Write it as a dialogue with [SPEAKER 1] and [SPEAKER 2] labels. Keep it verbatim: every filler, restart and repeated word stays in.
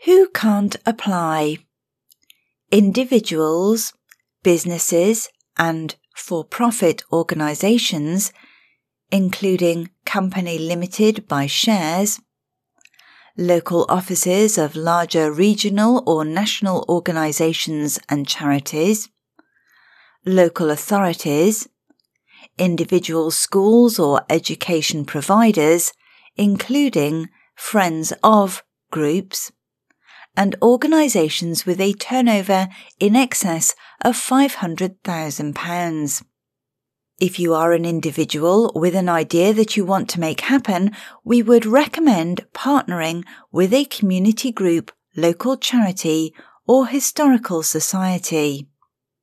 [SPEAKER 1] Who can't apply? Individuals, businesses, and for-profit organisations, including company limited by shares, local offices of larger regional or national organisations and charities, local authorities, individual schools or education providers, including Friends of groups, and organisations with a turnover in excess of five hundred thousand pounds. If you are an individual with an idea that you want to make happen, we would recommend partnering with a community group, local charity, or historical society.